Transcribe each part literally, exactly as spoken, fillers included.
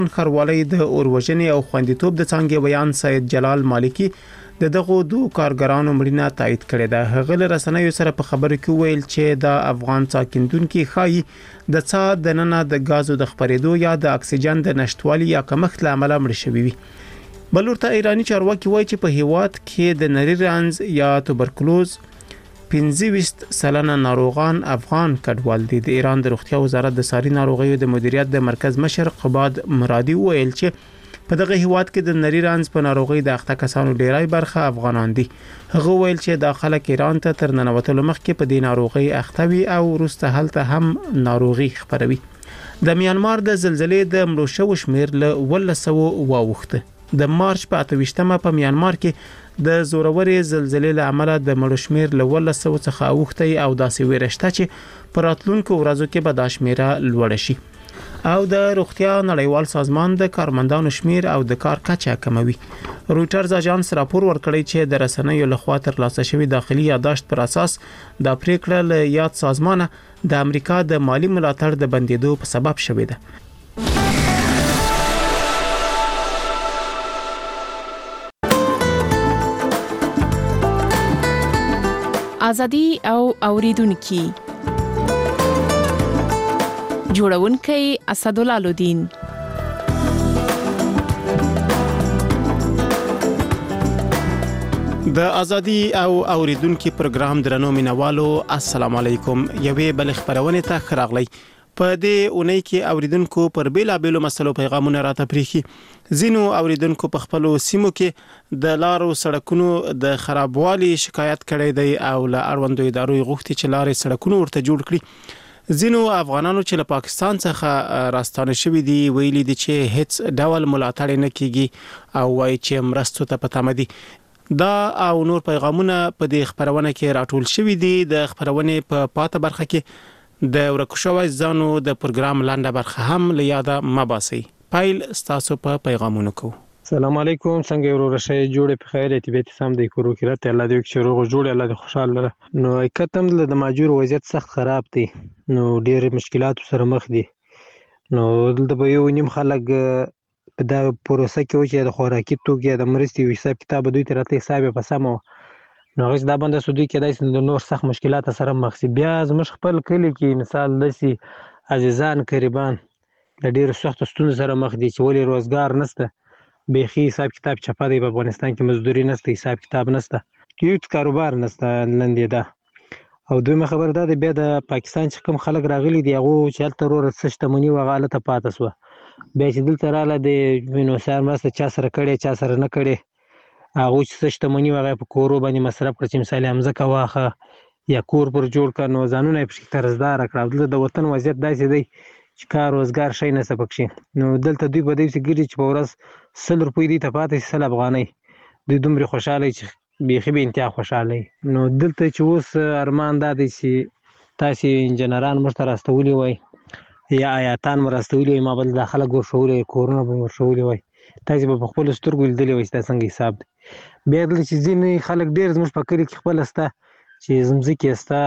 خروالي د اوروژنې او خوندیتوب د څنګه بیان سید جلال مالکی د دغه دوه کارګرانو مړینه تایید کړې ده. هغه له رسنیو سره په خبرو کې ویل چې د افغان ساکندونکو خای د څا د ننه د غازو د خپرېدو یا د اکسیجن د نشټوالي یا کمښت لامل مړ شوی وي. بلورته ایرانی چارواکي وایي چې په هیواد کې د نری رنز یا توبرکلوز پنځه ویشت سلنه ناروغان افغان کډوال دي. د ایران د روغتیا وزارت د ساري ناروغیو د مدیریت د مرکز مشر قباد مرادي ویل چې په دغه هیواد کې د نری رنز په ناروغي د اخته کسانو ډیری برخه افغانان دي. هغه ویل چې د خلک ایران ته تر ننوتلو مخکې په دې ناروغي اخته وي او وروسته هلته هم ناروغي خپروي. د میانمار د زلزلې د مړو شوو شمیر له ولس سو واوښته. د مارچ په اته ویشتمه په میانمار کې د زورورې زلزلې له امله د مړو شمیر له ولس سو څخه اوښته او داسې ورشته چې په راتلونکو ورځو کې به دا شمیره لوړ شي. او د روغتیا نړیوال سازمان د کارمندانو شمیر او د کار کچه کموي. رويټرز اژانس راپور ورکړی چې د رسنیو لخوا ترلاسه شوی داخلي یادداشت پر اساس د پریکړه له یاد سازمان د امریکا د مالی ملاتړ د بندیدو په سبب شوی ده. ازادي او اوریدونکو جوړونکی اسدالله لودین. د ازادي او اوریدونکو پروګرام درنو مینوالو السلام علیکم. یوې بل خبرونه ته خراغلی. په دې اونۍ کې اوریدونکو پر بیلا بیلو مسلو پیغامونه راته پریخي. زینو اوریدونکو په خپل سیمو کې د لارو سړکونو د خرابوالي شکایت کړي دی او له اړوندو ادارو غوښتي چې لارې سړکونو ورته جوړ کړي. زینو افغانانو چې له پاکستان څخه راستانه شوی دي ویلي دي چې هیڅ ډول ملاتړ نه کیږي او وايي چې مرستو ته پته مدي. دا او نور پیغامونه په دې خبرونه کې راټول شوی دي. د خبرونه په پاته برخه کې د ورکوشوي ځانو د پروګرام لاندې برخه هم لیاده مباسي. پایل ستاسو په پیغامونو کو. السلام علیکم. څنګه ورور شي جوړه په خیر اتباعي سم د کورو کې راته الله دې چې روغ جوړ الله دې خوشاله. نو کتم د ماجور وضعیت سخت خراب دي. نو ډېر مشکلات سره مخ دي. نو دلته به یو نیم خلک په دا پروسه کې چې د خوراکي توکو د مرستې حساب کتاب دوی ته راته حساب په سمو نو غوښ دا باندې سودی کې د نور سخت مشکلات سره مخ دي. بیا زموږ خپل کلی کې مثال دسي عزیزان قریبان د ډېر سخت ستونزو سره مخ دي چې ولې روزګار نشته. بيخي حساب کتاب چپه دی. په افغانستان کې مزدوري نشته، حساب کتاب نشته، هیڅ کاروبار نشته لندې ده. او دویمه خبر ده بیا د پاکستان چې کوم خلک راغلي دي هغه چې هلته ورور څه شتمني وغاله ته پاتې سو. بیا چې دلته رااله د وینو سر مسته چا سره کړي چا سره نه کړي هغه چې څه شتمني وغه په کورو باندې مصرف کړي چې مثال همزه کا واخه یا کور پر جوړ کړي نو ځانونه په شي طرزدار کړه. د وطن وضعیت داسې دی چې کار روزګار شي نه سپکشي. نو دلته دوی په دې سګری چې په ورځ سل روپۍ دي ته پاتې سل افغانۍ دوی دومره خوشاله چې بيخي به انتها خوشاله. نو دلته چې اوس ارمان دا دی چې تاسو انجنيران مرته راستولي وای یا آیاتان مرستولي ما بل داخله ګور شوړې کورونه به ورشولي وای تاسو په خپل سترګو لیدلې وای تاسو څنګه حساب دی. بیا د چې ځینې خلک ډېر زموږ په کلی کې خپل استه چې زمزکي استه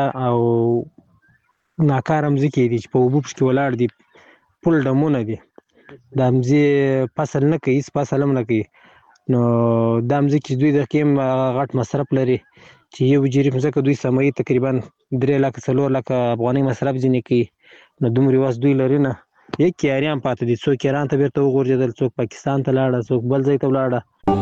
او ناکارم ځکه دي چې په وبوب کې ولاړ دي پول ډمونه دي د امزي فصل نه کوي فصل هم نه کوي. نو د امزي کې دوی د کېم غټ مصرف لري چې یو جری مزه دوی سمای تقریبا درې لک څلور لک افغاني مصرف ځنې کوي. نو دومره واس دوی لري نه یک کیاریان پاتې دي. څوک ایران ته بیرته وګورځدل څوک پاکستان ته لاړ څوک بل ځای ته ولاړ.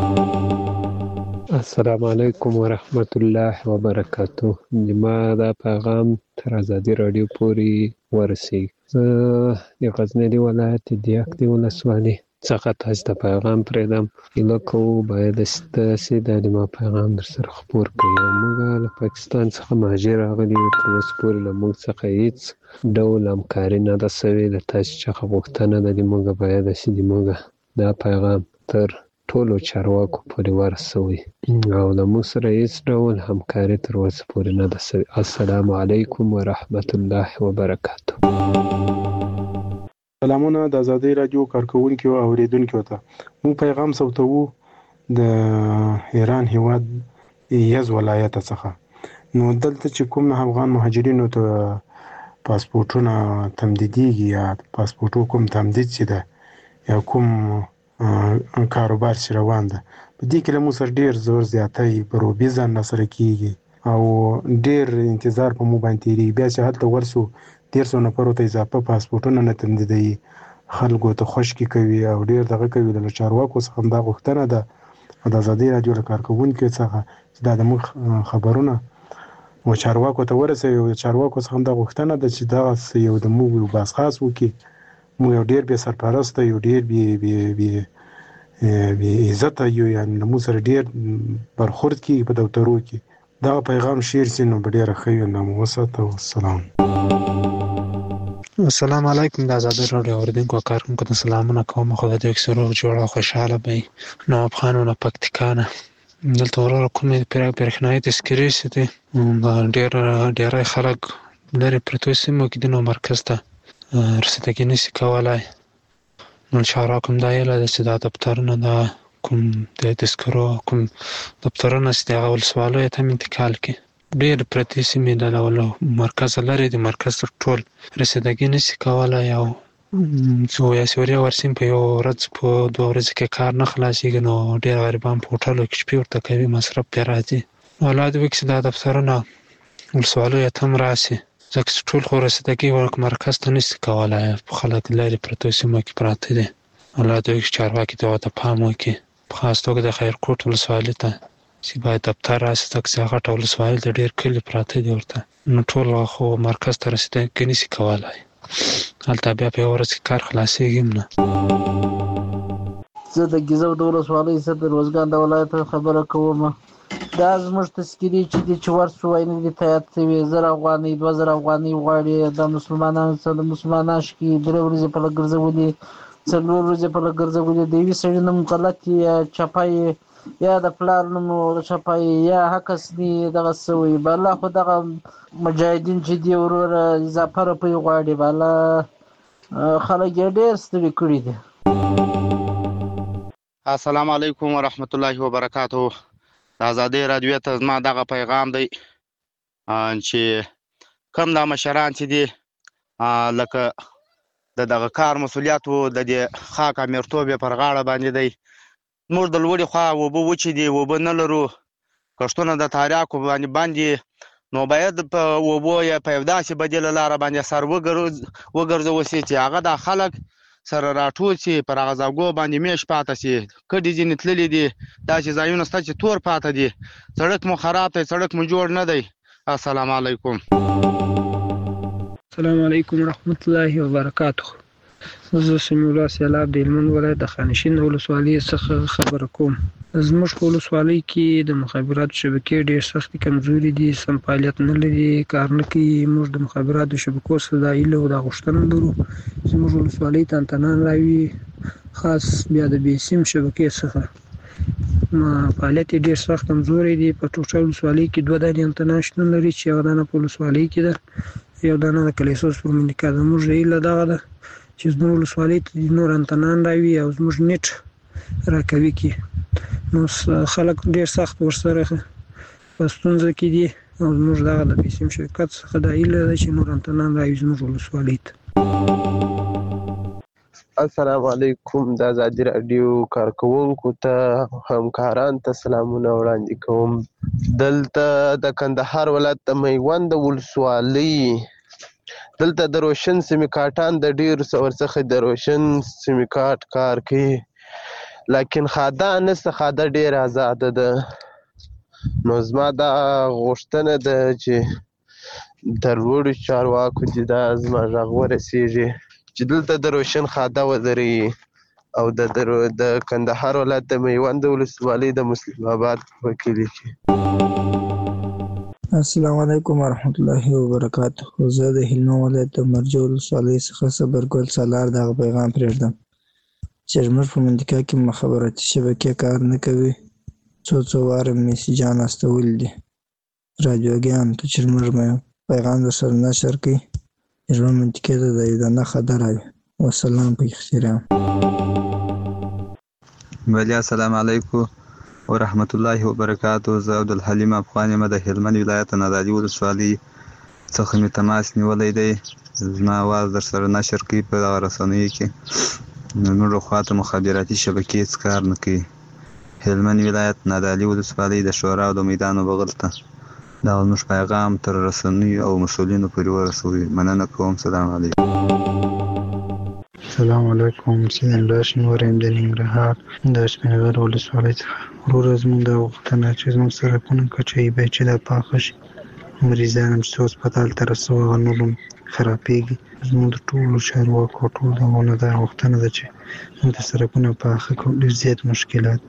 السلام علیکم ورحمت الله وبرکاتو. ما دا پیغام تر ازادي رادیو پورې ورسي. د غزنی ولایت د یکدی ولسوالۍ څخه تاسو ته پیغام پرېدم. ایله کوو باید ستاسې د ما پیغام در سره خپور کړئ. موږ له پاکستان څخه مهاجر راغلي یو. تر اوسه پورې له موږ څخه هېڅ ډول همکاري نه ده سوې. له تاسې څخه غوښتنه ده د موږ باید چې د موږ دا پیغام تر ټولو چارواکو پورې ورسوي او له موږ سره هېڅ ډول همکاري تر اوسه پورې نه ده سوې. السلام علیکم ورحمت الله وبرکاتو. سلامونه د ازادي رادیو کارکونکو او اوریدونکو ته. مو پیغام سوتو د ایران هیواد یز ولایت څخه. نو دلته چې کوم افغان مهاجرینو ته پاسپورتونه تمدیدیږي یا پاسپورتو کوم تمدید شي ده یا کوم کاروبار چې روان ده په دې کې له موږ سره ډېر زور زیاتی په روبي ځان راسره کېږي او ډېر انتظار په مو باندې تېرېږي. بیا چې هلته ورسو دېرسو نفرو ته اضافه پاسپورټونه نه تمدیدوي، خلکو ته خوشکې کوي او ډېر دغه کوي. له چارواکو څخه همدا غوښتنه ده او د ازادۍ راډیو له کارکوونکو څخه چې دا د موږ خبرونه و چارواکو ته ورسوي او د چارواکو څخه همدا غوښتنه ده چې دغسې یو د موږ یو بازخواست وکړي. موږ یو ډېر بې سرپرسته یو، ډېر بې بې بې بې عزته یو، یعنې له موږ سره ډېر برخورد کېږي په دفترو کې. دغه پیغام شیر سي نو به ډېره ښه وي. نو مو وساته. والسلام. السلام علیکم. د ازادۍ راډیو اوریدونکو او کارکوونکو ته سلامونه کوم. خدای دې وکړي چې روغ جوړ او خوشحاله به وي. نواب خان له پکتیکا نه. دلته وروره کومې برېښنایي تذکرې چې دي ډېر ډېری خلک لرې پرتو سیمو کې دي نو مرکز ته رسیدګي نشي کولی. نو چارواکو همدا هیله ده چې دا دفترونه دا کوم د تذکرو کوم دفترونه چې دي هغه ولسوالیو ته هم انتقال کړي. ډېر پرتې سیمې د له مرکزه لرې دي، مرکز ته ټول رسیدګي نشي کولی او څو یا سوریه ورسیم په یو ورځ په دوه ورځو کې کار نه خلاصېږي. نو ډېر غریبان په هوټلو کې شپې ورته کوي، مصرف پرې راځي. الله دې وکړي چې دا دفترونه ولسوالیو ته هم راشي، ځکه چې ټول خو رسیدګي مرکز ته نشي کولی، خلک لرې پرتو سیمو کې پراته دي. الله دې وکړي چارواکي دې ورته پام وکړي، په خاص توګه د خیرکوټ ولسوالۍ ته چې باید دفتر راشي، ځکه چې هغه غټه ولسوالۍ ده، ډېر کلي پراته دي ورته. نو ټول خو مرکز ته رسیدګي نشي کولی، هلته بیا په یوه ورځ کې کار خلاصېږي هم نه. زه د ګیزو د ولسوالۍ څخه د روزګان د ولایت خبره کوم. دا زموږ تذکرې چې دي چې ورسو وینې دي تایید شوي، زر افغانۍ دوه زره افغانۍ غواړي. د مسلمانانو څخه د مسلمانان شکي درې ورځې په لږ ګرځولي، څلور ورځې په لږ ګرځولي. د یوې سړي نوم غلط یا چپه یا د پلار نوم چپه یا حقس دي دغه څه وي. بالا خو دغه مجاهدین چې دي وروره اضافه روپۍ غواړي، بالا خلک یې ډېر ستړي کړي دي. السلام علیکم ورحمت الله وبرکاتو. د ازادۍ راډیو ته زما دغه پیغام دی چې کم دا مشران چې دي لکه د دغه کار مسؤلیت و د دې خاک امیرتوب یې پر غاړه باندې دی. موږ د لوړې خوا اوبه وچې دي، اوبه نه لرو، کښتونه د تاریاکو باندې باندې نو باید په اوبو یا په یو داسې بدیله لاره باندې سر وګرځول شي چې هغه دا خلک سره راټول شي، پر هغه ځایګو باندې میش پاته شي. کډې ځینې تللي دي، داسې ځایونه شته چې تور پاته دي. سړک مو خراب دی، سړک مو جوړ نه دی. السلام علیکم. السلام علیکم ورحمت الله وبرکاتو. زه سمیع الله سیلاب د هلمند ولایت د خانشین ولسوالۍ څخه خبره کوم. زموږ په ولسوالۍ کې د مخابراتو شبکې ډېر سختې کمزوري دي، سم فعالیت نه لري، کار نه کوي. موږ د مخابراتو شبکو څخه دا هیله او دا غوښتنه لرو چې زموږ ولسوالۍ ته انتنان راوي، خاص بیا د بې سیم شبکې څخه فعالیت یې ډېر سخت کمزوری دی. په ټوټه ولسوالۍ کې دوه دانې انتنان شتون لري چې یوه دانه په ولسوالۍ کې ده، یو دانه د کلیسوس پر منډیکا ده. زموږ هیله دغه ده چې زموږ ولسوالۍ ته نور انتنان راوي او زموږ نیټ راکوي کړي. نو خلک ډېر سخت ورسره په ستونزه کې دي او زموږ دغه د بې سیم شرکت څخه دا هیله ده چې نور انتنان راوي زموږ ولسوالۍ ته. السلام علیکم. د ازادۍ راډیو کارکوونکو ته همکاران ته سلامونه وړاندې کوم. دلته د کندهار ولایت د میوند ولسوالۍ دلته د روشن سیمکارټان د ډېرو ورڅخه د روشن سیمکارټ کار کوي، لیکن خاده نسته، خاده ډېره ازاده ده. نو زما دا غوښتنه ده چې د لوړو چارواکو چې دا زما غږ ورسېږي چې دلته د روشن خاده ودرېږي او د د کندهار ولایت د میوند ولسوالۍ د مسلم آباد په کلي کې. السلام علیکم ورحمت الله وبرکاتو. زه د هلمند ولایت د مرجو ولسوالۍ څخه صبرګل سالار دغه پیغام پرېږدم چې زموږ په منطقه کې مخابراتي شبکې کار نه کوي. څو څو واره میسیجان استولي دي راډیوګانو ته چې زموږ پیغام درسره نشر کړي، زموږ منطقې ته د یو دانه خطر راوي. والسلام په احترام. بله السلام علیکم ورحمت الله وبرکاتو. زه عبدالحلیم افغان یم د هلمند ولایت نادعلي ولسوالۍ څخه مې تماس نیولی دی. زما اواز در سره نشر کوي په دغه رسنیو کې. نو نورو خواته مخابراتي شبکې هېڅ کار نه کوي. هلمند ولایت نادعلي ولسوالۍ د شورا او د میدان بغل ته دا زموږ پیغام تر رسنیو او مسؤلینو پورې ورسوي. مننه کوم. سلام علیکم. السلام علیکم. سیدن راشن وریم د ننګرهار د شپنغر ولسوالۍ څخه. وروره زموږ دا غوښتنه چې زموږ سړکونه کچۍ باید چې دا پاخه شي. مریضان هم چې هسپتال ته رسوه هغه نور هم خرابېږي. زموږ د ټولو چارواکو ټول دغونه دا غوښتنه ده چې موږ د سړکونه پاخه کړو. ډېر زیات مشکلات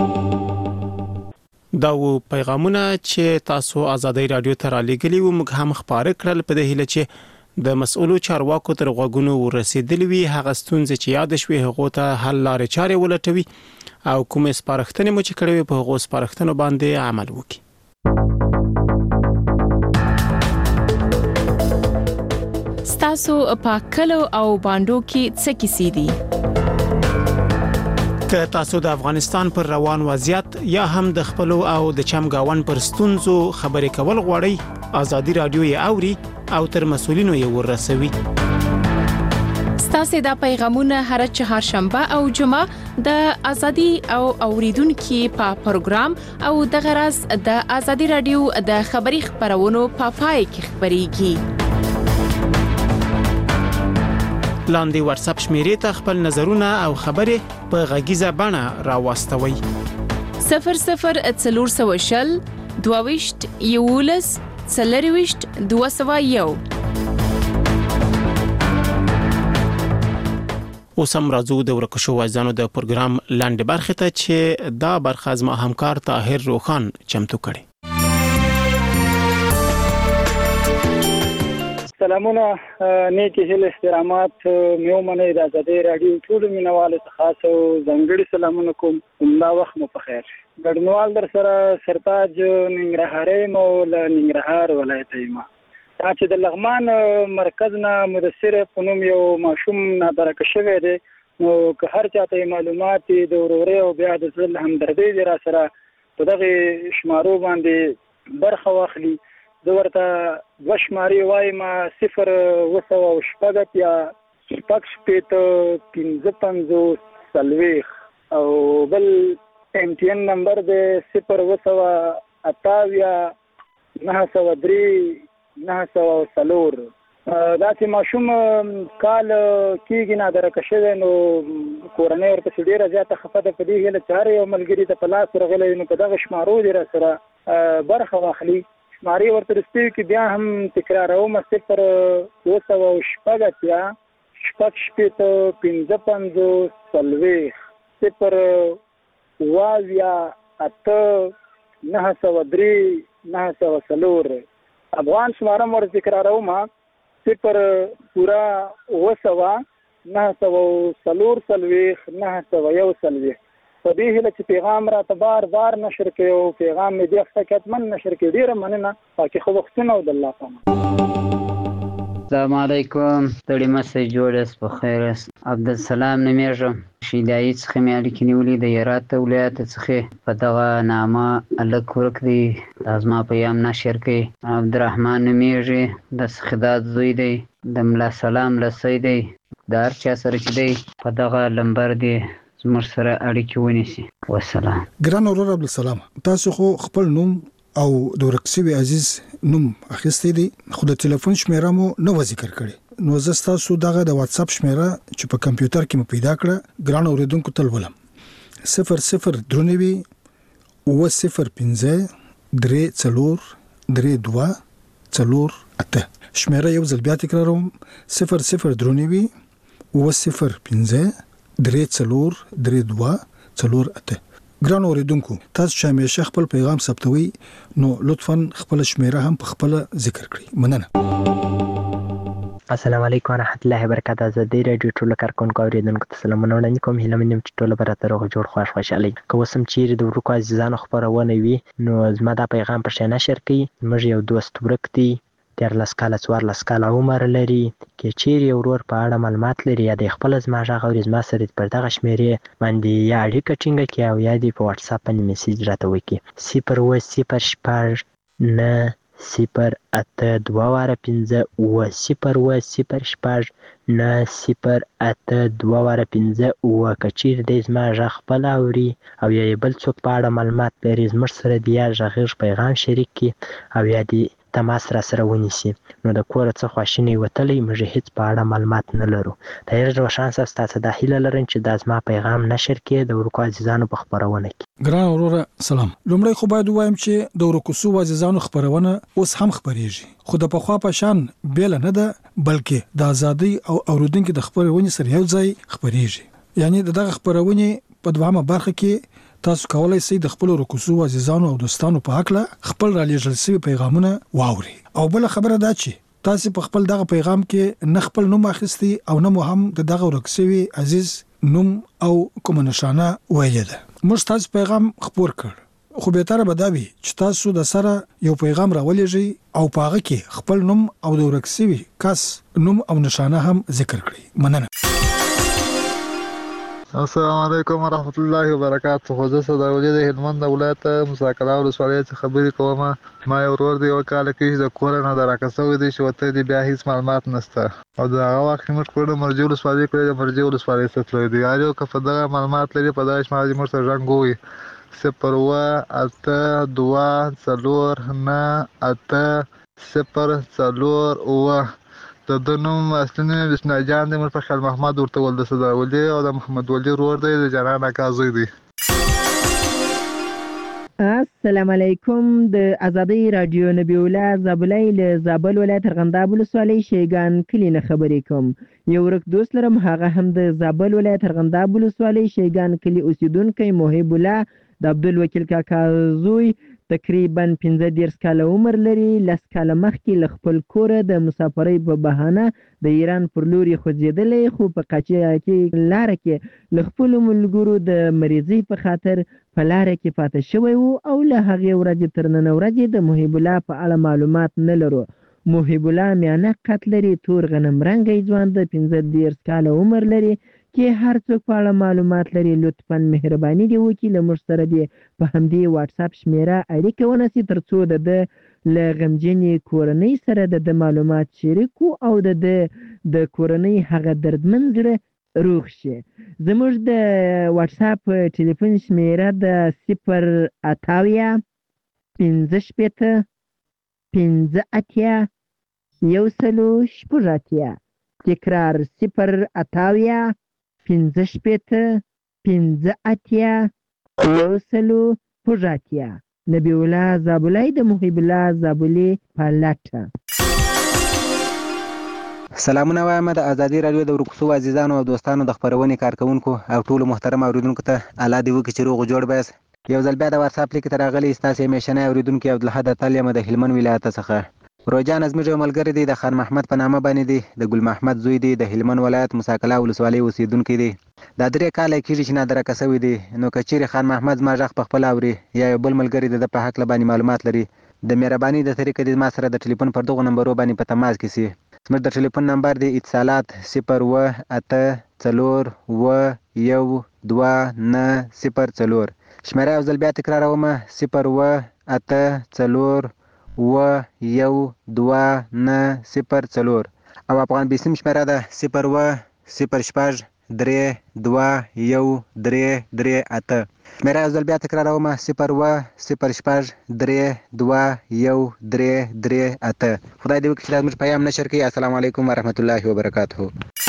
دا و پیغامونه چې تاسو آزادۍ رادیو ته را لېږلي وو. موږ هم خپاره کړل په دې هیله چې د مسؤلو چارواکو تر غوږونو ورسېدلې وي. هغه ستونزې چې یاد شوي هغو ته حل لارې چارې ولټوي او کومې سپارښتنې مو چې کړې وي په هغو سپارښتنو باندې عمل وکړي. ستاسو په کلو او باندو کې څه کیسې دي؟ که تاسو د افغانستان پر روان وضعیت یا هم د خپلو او د چمګاون پر ستونزو خبرې کول غواړئ، آزادي رادیو یې اوري او تر مسؤلینو یې ورسوي. ستاسو د پیغامونه هر چهارشنبه او جمعه د آزادي او اوریدونکو په پروګرام او د غرض د آزادي رادیو د خبري خبرونو په پای کې خبريږي. لاندې واتس اپ شمیرې ته خپل نظرونه او خبرې په غږیزه بڼه راوستوي. صفر صفر څلور سوه شل دوه ویشت یولس څلور ویشت دوه سوه یو. اوس هم راځو د ورکشو وایزانو د پروګرام لاندې برخه ته چې دا برخه زما همکار طاهر روخان چمتو کړي. سلامونه، نیکی هیله احترامات میو منی د آزادۍ رادیو ټول مینوالو ته خاص او ځانګړي سلامونه کوم. دا وخت مو په خیر. ګډنوال در سره سرتاج ننګرهاري مو له ننګرهار ولایت یم. دا چې د لغمان مرکز نه مدثر په نوم یو ماشوم نادرکه شوی دی، نو که هر چاته معلومات د وروري او بیا د زړه همدردي دی را سره په دغه شمارو باندې برخه واخلي. زه ورته دوه شمارې وایم، صفر اوه سوه شپږ اتیا شپږ شپېته پنځه پنځوس څلوېښت او بل ایم ټي ان نمبر دی صفر اوه سوه اته اویا نهه سوه درې نهه سوه څلور. دا چې ماشوم کال کېږي نادرکه شوی، نو کورنۍ ورپسې ډېره زیاته خفه ده. په دې هیله چې هر یو ملګري ته په لاس ورغلی نو په دغه شمارو دې را سره برخه واخلي. شمارې ورته رسېږي کې بیا هم تکراروم، صفر اوه سوه شپږ اتیا شپږ شپېته پنځه پنځوس څلوېښت صفر اوه اویا اته نهه سوه درې نهه سوه څلور. افغان شماره مو ورته تکراروم، صفر پوره اوه سوه نهه سوه څلور څلوېښت نهه سوه یو څلوېښت. په دې هیله چې پیغام راته بار بار نشر کړي او پیغام مې دې هفته کې حتمن نشر کړي. ډېره مننه. پاکې ښه وختونه او د الله پامان. السلام علیکم. ستړي مسئ جوړ په خیر. عبدالسلام نومېږم، شیدایي څخه مې اړیکې نیولې د هرات ولایت څخه. په دغه نامه هلک ورک دی، دا زما پیغام نشر کړي. عبدالرحمن نومېږي، د سخداد زوی دی، د ملا سلام لسی دی. د هر چا سره چې دی په دغه لمبر دی زموږ سره اړیکې ونیسي. والسلام. ګران ورور عبدالسلام، تاسو خو خپل نوم او د ورک شوي عزیز نوم اخیستی دی، خو د ټلیفون شمیره مو نه و ذکر کړی. نو زه ستاسو دغه د واتس اپ شمیره چې په کمپیوټر کې مو پیدا کړه ګران اوریدونکو ته ولولم. صفر صفر درې نوي اوه صفر پنځه درې څلور درې دوه څلور اته. شمیره یو ځل بیا تکراروم، صفر صفر درې نوي اوه صفر پنځه درې څلور درې دوه څلور اته. ګران اوریدونکو، تاسو چې همیشه خپل پیغام ثبتوي نو لطفاً خپل شمیره هم په خپل ذکر کړئ. مننه. السلام علیکم ورحمت الله وبرکاته. آزادۍ رادیو ټولو کارکونکو اوریدونکو ته سلامونه وړاندې کوم. هیله مې چې ټول به راته روغ جوړ خوښ خوشحالي. که اوس هم چیرې د ورکو عزیزانو خپرونه وي نو زما دا پیغام په شی نشر کړي. زموږ یو دوست ورک دی، دیارلس کاله څوارلس کاله عمر لري. که چیرې ورور په اړه معلومات لري یا د خپل زما غږ اوري، زما سره پر دغه شمیرې باندې یا اړیکه ټینګه کړي او یا دې په واتس اپ باندې میسیج راته وکړي. صفر اوه صفر شپږ نه صفر اته دوه واره پنځه اووه صفر اووه صفر شپږ نه صفر اته دوه واره پنځه اووه. که چیرې دی زما غږ خپل اوري او یا یې بل څوک په اړه معلومات لري زموږ سره دې یا غږیز پیغام شریک کړي او یا دې تماس را سره ونیسي. نو د کوره څه خواشینی وتلی موږ هیڅ په اړه معلومات نه لرو. طاهر روشن صاحب تاسو دا هیله لرم چې دا زما پیغام نشر کړي د ورکو عزیزانو په خبرونه کې. ګران وروره سلام. لومړی خو باید وایم چې د ورکو سو عزیزانو خبرونه اوس هم خبرېږي خو د پخوا په شان بیل نه ده بلکې د ازادي او اوریدونکو د خبرونه سره یو ځای خبرېږي. یعنی دغه خبرونه په دوامه برخه کې تاسو کولای شئ د خپل رکوسو عزیزانو او دوستانو په حق له خپل را لېږل شوی پیغامونه واوري. او بل خبره دا چې تاسو په خپل دغه پیغام کې نه خپل نوم اخیستي او نه مو هم د دغه ورکسوي عزیز نوم او کوم نشانه ویل ده. موږ تاسو پیغام خبر کړ خو به تر بداوي چې تاسو د سره یو پیغام راولېږي او پاغه کې خپل نوم او د ورکسوي کس نوم او نشانه هم ذکر کړئ. مننه. السلام علیکم ورحمت الله وبرکاته. خو زه صداولي د هلمند ولایت مساکلا ولسوالۍ څخه خبرې کوم. ما یو ورور دی یو کال کې د کور نه دراکسوي دی چې وته دی بیا هیڅ معلومات نشته او دا هغه وخت موږ کور د مرجو ولسوالۍ کړی د مرجو ولسوالۍ څخه دی یارو که په دغه معلومات لري په داش ما دې موږ سره رنګوي صفر اووه اته دوه څلور نه اته صفر څلور اووه. د د نوم اصلي نوم بسم الله جان دی. موږ په خیال محمد ورته ول د صداولي او د محمد ولی ورور دی د جنان اکازوی دی. السلام علیکم. د ازادي رادیو نبی الله زابلای له زابل ولایت ارغنداب ولسوالۍ شیګان کلی نه خبرې کوم. یو ورک دوست لرم هغه هم د زابل ولایت ارغنداب ولسوالۍ شیګان کلی اوسیدونکی محب الله د عبدالوکیل کاکا زوی تقریبا پنځه دېرش کاله عمر لري. لس کاله مخکې له خپل کوره د مسافرۍ په بهانه د ایران پر لور یې خوځېدلی خو په قاچاقي لاره کې له خپلو ملګرو د مریضۍ په خاطر په لاره کې پاتې شوی و او له هغې ورځې تر نن ورځې د محب الله په اړه معلومات نه لرو. محب الله میانه قد لري، تور غنم رنګی ځوان د پنځه دېرش کاله عمر لري. کې هر څوک په اړه معلومات لري لطفا مهرباني دی وکړي له موږ سره دی په همدې واتس اپ شمیره اړیکه ونیسي تر څو د د له غمجنې کورنۍ سره د د معلومات شریکو او د د کورنۍ هغه دردمن زړه روغ شي. زموږ د واتس اپ ټلیفون شمیره د صفر اتاویا پنځه شپېته پنځه اتیا یو سلو شپږ اتیا. تکرار صفر اتاویا پنځه شپېته پنځه اتیا یو سلو شپږ اتیا. نبی الله زابلای د محب الله زابلي په لټه. سلامونه وایم د ازادي رادیو د ورکوسو عزیزانو او دوستانو د خبرونې کارکونکو او ټولو محترم اوریدونکو ته الله دې وکړي چې روغ جوړ بس. یو ځل بیا د واتس اپ لیک ته راغلی ستاسو همیشنی اوریدونکو عبدالحد اتل یم د هلمند ولایت څخه. روجان زموږ یو ملګری دی د خان محمد په نامه باندې دی د ګل محمد زوی دی د هلمند ولایت مساکلا ولسوالۍ اوسیدونکی دی. دا درې کاله کېږي چې نادرکه شوی دی. نو که چیرې خان محمد زما غږ په خپل اوري یا یو بل ملګری د په حق باندې معلومات لري د مهرباني د طریقې د ما سره د ټلیفون پر دغه نمبرو باندې په تماس کې سي. زموږ د ټلیفون نمبر دی اتصالات صفر اووه اته څلور اووه یو دوه نه صفر څلور. شمیره یو ځل بیا تکراروم صفر اووه اته څلور اووه یو دوه نه صفر څلور او افغان بیسیم شمیره ده صفر اووه صفر شپږ درې دوه یو درې درې اته. شمیره یو ځل بیا تکراروم صفر اووه صفر شپږ درې دوه یو درې درې اته. خدای دې وکړي چې دا زموږ پیغام نشر کړي. السلام علیکم ورحمت الله وبرکاته.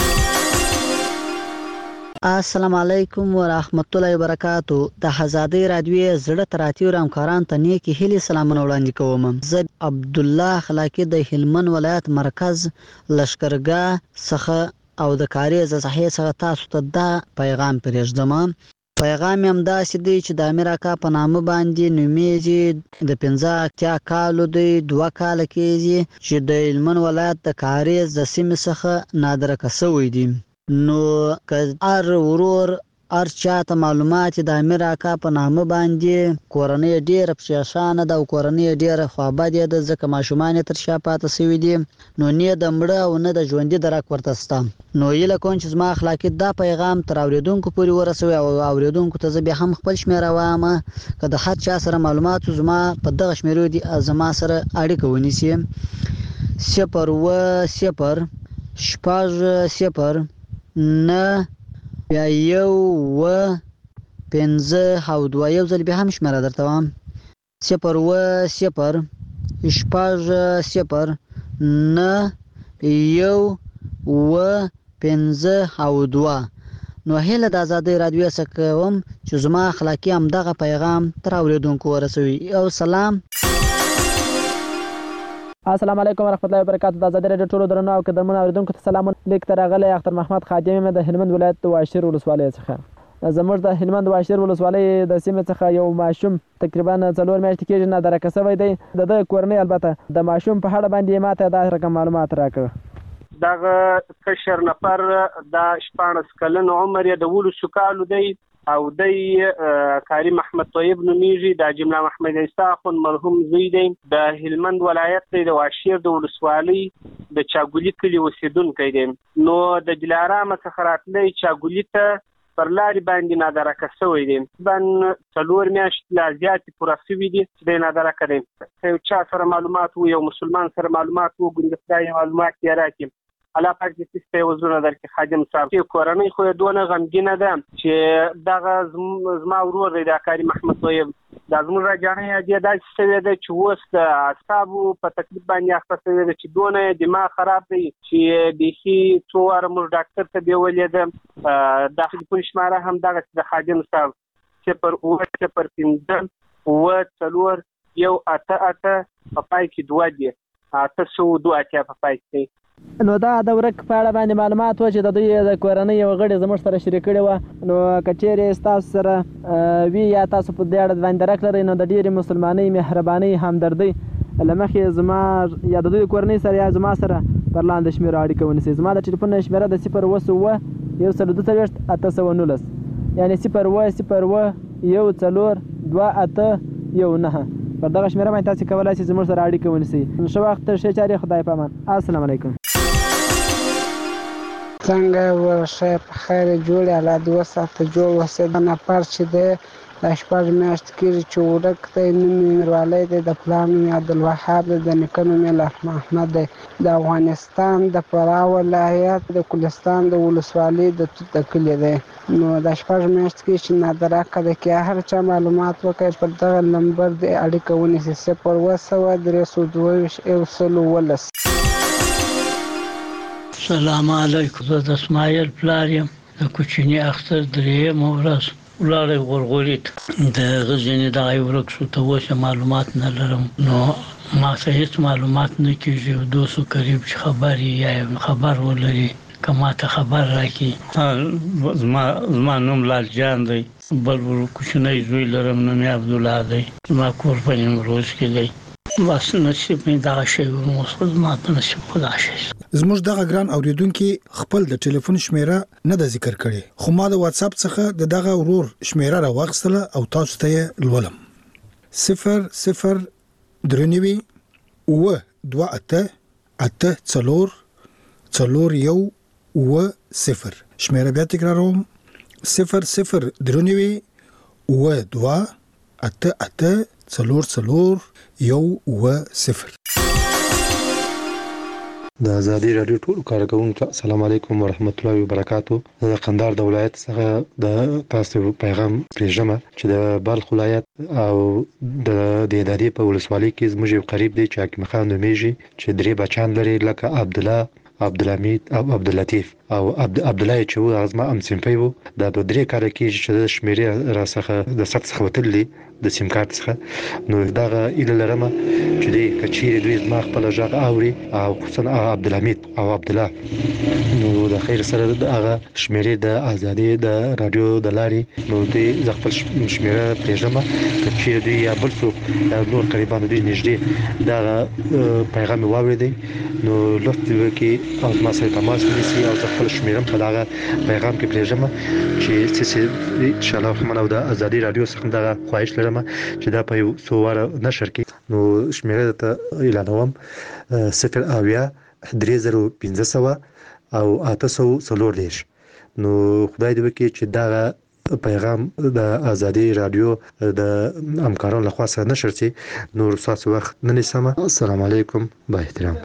السلام علیکم ورحمت الله وبرکاتو. د ازادي رادیو زړه تراتیو همکاران ته نیکی هیلې سلامونه وړاندې کوم. زه عبد الله خلاقی د هلمند ولایت مرکز لشکرګاه څخه او د کاریز صحیح څخه تاسو ته دا پیغام پرېږدم. پیغام هم داسې دی چې د امیر اکا په نامه باندې نومیږي. د پنځه اتیا کالو دی، دوه کاله کېږي چې د هلمند ولایت د کاریز د سیمې څخه نادرکه شوی دی. نو که هر ورور هر چاته معلومات د امیر اکا په نامه باندې کورنۍ ډېره پریشانه ده او کورنۍ ډېره خوابدې ده ځکه ماشومان یې تر شا پاتې سوي دي نو نه د مړه او نه د ژوندي درک ورته شته. نو هیله کوم چې زما اخلاقي دا پیغام تر اورېدونکو پورې ورسوي او اورېدونکو ته زه بیا هم خپل شمېره وایم که د هر چا سره معلومات زما په دغه شمېرو دي زما سره اړیکه ونیسي صفر اووه صفر شپږ صفر نه بیا یو اووه پنځه او دوه یو ځل بیا هم شمېره درته وایم صفر اووه صفر شپږ صفر نه یو اووه پنځه او دوه. نو هیله د ازادۍ راډیو څخه کوم چې زما اخلاقي همدغه پیغام تر اورېدونکو ورسوي. او سلام. السلام علیکم ورحمت الله وبرکاتہ. د ازادۍ راډیو ټولو درنو او قدرمنو اوریدونکو ته سلام. لیک ته راغلی اختر محمد خادم یم د هلمند ولایت د واشیر ولسوالۍ څخه. زموږ د هلمند واشیر ولسوالۍ د سیمې څخه یو ماشوم تقریبا څلور میاشتې کېږي نادرکه شوی دی. د ده کورنۍ البته د ماشوم په اړه باندې ماته دا رقم معلومات راکړه. دغه کشر نفر د شپاړس کلن عمر یې د ولسو کالو دی او دی کاری محمد طیب نومیږي د جمله محمد عیسی اخون مرحوم زوی دی د هلمند ولایت دی د واشیر د ولسوالۍ د چاګولي کلي اوسیدونکی دی. نو د دلارام څخه راتلی چاګولي ته پر لارې باندې نادرکه شوی دی. تقریبا څلور میاشتې لا زیاتې پوره شوي دي چې دی نادرکه دی. که یو چا سره معلومات و یو مسلمان سره معلومات و ګوندې خدای معلومات یې راکړي الله پاک دې سسته وزرونه درکړي. خادم صاحب چې کورنۍ خو یې دونه غمګینه ده چې دغه زما ورور دی د کاري محمد طیب دا زموږ راجانۍ یې داسې شوې ده چې اوس د اعصابو په تکلیف باندې اخته شوې ده چې دونه یې دماغ خراب دی چې بیخي څو واره موږ ډاکټر ته بیولې ده. د ټلیفون شماره هم دغسې د خادم صاحب صفر اووه صفر پنځه اووه څلور یو اته اته په پای کې دوه دي اته سوه دوه اتیا په پای کې. نو دا د ورک په اړه باندې معلومات و چې د دوی د کورنۍ یو غړي زموږ سره شریک کړي وه. نو که چیرې ستاسو سره وي یا تاسو په دې اړه باندې درک لرئ نو د ډېرې مسلمانۍ مهربانۍ همدردۍ له مخې زما یا د دوی کورنۍ سره یا زما سره پر لاندې شمېره اړیکه ونیسئ. زما د ټلیفون شمېره د صفر اووه اووه یو سل دوه څلوېښت اته سوه نولس یعنې صفر اووه صفر اووه یو څلور دوه اته یو نهه. پر دغه شمېره باندې تاسې کولی شئ زموږ سره اړیکه ونیسئ. ښه وخت ښې چارې خدای په امان. السلام علیکم. څنګه ورشه په خیر جوړ الله دې وساته جوړ وسه. دا نفر چې دی دا شپږ میاشتې کېږي چې ورک دی. نوم یې میروالی دی د پلار نوم یې عبدالوهاب دی د نیکه نوم یې لطف محمد دی. د افغانستان د فراه ولایت د کلستان د ولسوالۍ د توت د کلي دی. نو دا شپږ میاشتې کېږي چې نادرکه دی. که هر چا معلومات وکړي پر دغه نمبر د اړیکه ونیسي صفر اووه سوه درې سوه دوه ویشت یو سل اوولس. سلام علیکم. زه د اسماعیل پلار یم د کوچني اختر درېیمه ورځ ولاړی غورغوري ته د هغه ځینې دغه یې ورک شو. ته اوس معلومات نه لرم نو ما ته هېڅ معلومات نه کېږي. یو دوست قریب چې خبر یې یا خبر ولري که ما ته خبر راکړي. زما زما نوم لال جان دی. بل کوچنی زوی لرم نوم یې عبدالله دی. زما کور په نیمروز کې دی. بس نصیب مې دغه شی ورموسه زما په نصیب خدا شي. زموږ دغه ګران اوریدونکي خپل د ټلیفون شمیره نه د ذکر کړي خو ما د واتس اپ څخه د دغه ورور شمیره را واغستله او تاسو ته لولم صفر صفر درنوي و دوه اته اته څلور څلور یو و صفر. شمیره بیا تکراروم صفر صفر درنوي و دوه اته اته څلور څلور یو و صفر. د ازادي راډیو ټول کارکونکو السلام علیکم ورحمت الله وبرکاتو. د قندهار د ولایت څخه د تاسو پیغام پېژم چې د بلخ ولایت او د دیداري په ولسوالۍ کې زموږ یو قریب دی چې حکیم خان نومیږي چې درې بچان لري لکه عبدالله عبدالحمید او عبداللطیف او عبد عبدالله چې و هغه زما همصنفی و. دا دوه درې کاله کېږي چې د شمېرې را څخه د سخت څخه وتلي د سیم کارت څخه. نو دغه ایله لرم چې دی که چیرې دوی زما خپله غږ اوري او خصوصا عبدالحمید او عبدالله نو د خیر سره د هغه شمېرې د ازادي د رادیو د لارې نو دوی زه خپل شمېره پرېږدم که چیرې دوی یا بل څوک نور قریبان دوی نږدې دغه پیغام یې واورېدی نو لطف وکړي او ما سره تماس ونیسي او زه خپل شمیرم په دغه پیغام کې پرېږدم چې چې ان شاء الله خمنو د ازادي رادیو څخه دغه خواهش لرم چې دا په یو څو واره نشر کې نو شمیره ته اعلانوم صفر اویا درې زره پنځه سوه او اته سوه څلور دېرش. نو خدای دې وکړي چې دغه پیغام د ازادي رادیو د همکارانو لخوا سره نشر شي. نور تاسو وخت نه نیسم. السلام علیکم با احترام.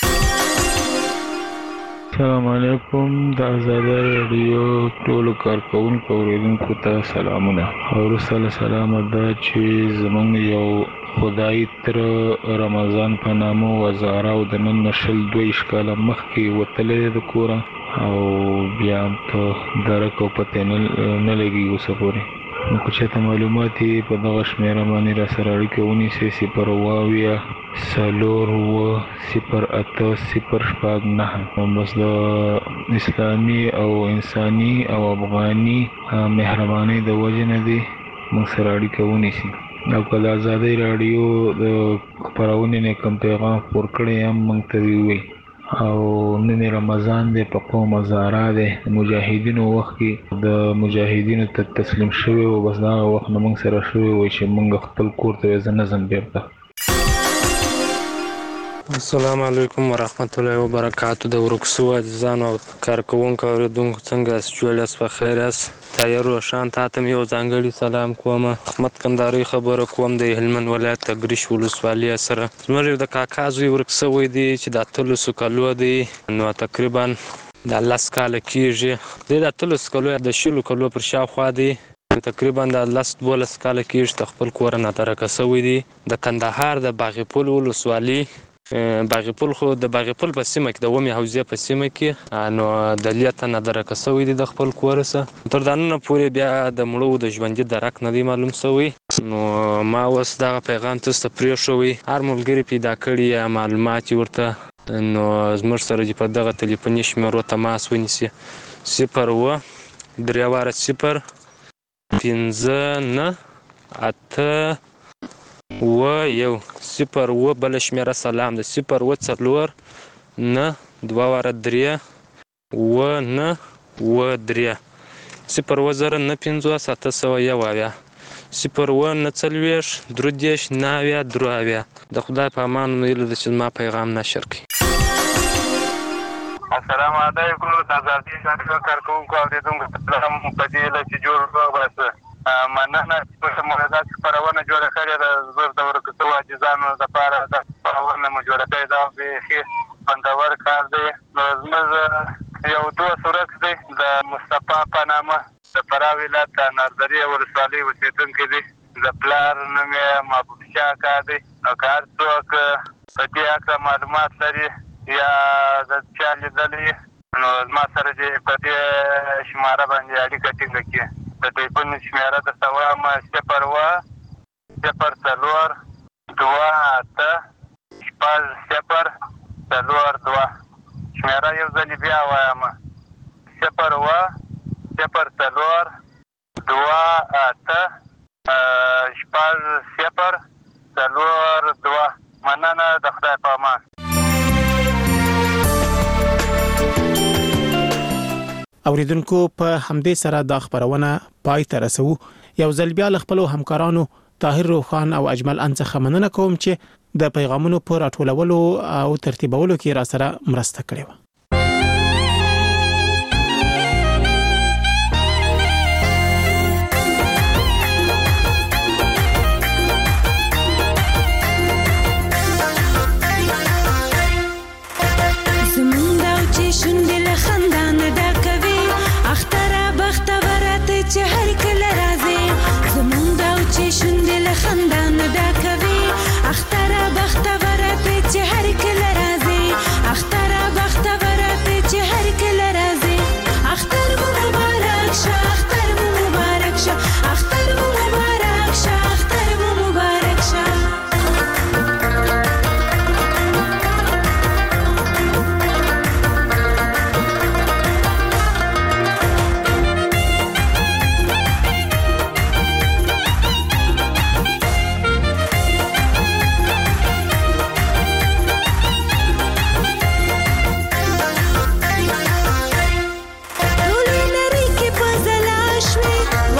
السلام علیکم د ازادي رادیو ټول کارکونکو اوریدونکو ته سلامونه. او رسول سلام دا چې زمونږ یو خدای تر رمضان په نامه وزاره او د نن نشل دوه اشکاله مخکې وتلې د کوره او بیا ته درکو پته نه لګي اوسه پورې. نو که چېرته معلومات یې په دغه شمېره باندې را سره اړیکه ونیسئ صفر اوه اویا څلور اوه صفر اته صفر شپږ نهه. بس د اسلامي او انساني او افغاني مهربانۍ د وجې نه دی موږ سره اړیکه ونیسي. او که د ازادۍ راډیو د خپرونې نه کوم پیغام خپور کړی هم موږ ته دې ووایي. او نن رمضان دی په قوم هزاره دی مجاهدینو وخت کې د مجاهدینو ته تسلیم شوی و بس دغه وخت نه موږ سره شوی وای چې موږ خپل کور ته زه نه ځم بیرته. السلام علیکم ورحمت الله وبرکاتو. د ورکسو عزیزانو او کارکوونکو اوریدونکو څنګه یاست؟ جوړ یاست؟ په خیر یاست؟ تایر روشان تاته مې یو ځانګړي سلام کوم. احمد کندهاري خبره کوم د هلمند ولایت تګریش ولسوالۍ سره. زموږ د کاکا زوی ورک سوی دی چې د اتلسو کالو دی نو تقریبا د لس کاله کېږي. دی د اتلسو کالو د شلو کالو پر شاوخوا دی تقریبا د لس دولس کاله کېږي د خپل کور نه ترکه سوی دی د کندهار د باغ پل ولسوالۍ. باغ پل خو د باغ پل په سیمه کې د ومې حوزې په سیمه کې نو د لیته نه درکه سوی دی د خپل کور څخه. تر دا نن پورې بیا د مړو د ژوندي درک نه دی معلوم سوی. نو ما اوس دغه پیغام تاسو ته پرېښوی. هر ملګري پیدا کړي یا معلومات ورته نو زموږ سره په دغه تلیفوني شمیرو تماس ونیسي. صفر اوه درې واره صفر پنځه نه اته اوه یو صفر اوه بله شمېره سلام ده صفر اوه څلور نه دوه واره درې اوه نه اوه درې صفر اوه زره نه پنځوس اته سوه یو اویا صفر اوه نه څلوېښت درې دېرش نه اویا درې اویا. د خدای په امان هیله ده چې زما پیغام نشر کړي. السلام علیکم د ازادي رادیو کارکوونکو اورېدونکو سلام په دې هیله چې جوړ روغ باسه. مننه چې موږ دا خپرونه جوړه کړې ده. زه د ورکسو عاجزانو لپاره دا خپرونه مو جوړه کړې ده. بیخي خوندور کار دی. نو زموږ یو دوست ورک دی د مصطفی په نامه د فراه ولایت د اناردرې ولسوالۍ اوسېدونکی دی. د پلار نوم یې محبوب شاه کار دی. نو که هر څوک په دې هکله معلومات لري یا د چا لیدلي نو زما سره دې په دې شماره باندې اړیکه ټینګه کړي. د ټلیفون شمېره درته وایم صفر اوه صفر څلور دوه اته شپږ صفر څلور دوه. شمېره یو ځلې بیا وایم صفر اوه صفر څلور دوه اته شپږ صفر څلور دوه. مننه د خدای په امان. اوریدونکو په همدې سره دا خبرونه پای ته رسو. یو ځل بیا له خپلو همکارانو طاهر روخان او اجمل ان څخه مننه کوم چې د پیغامونو په راټولولو او ترتیبولو کې را سره مرسته کړې و. چې هر کله راځي زمونږ دا چې شونډې له خندا نه ډکوي. اختره بختوره چې هر کله راځي اختره بختوره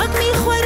وږمې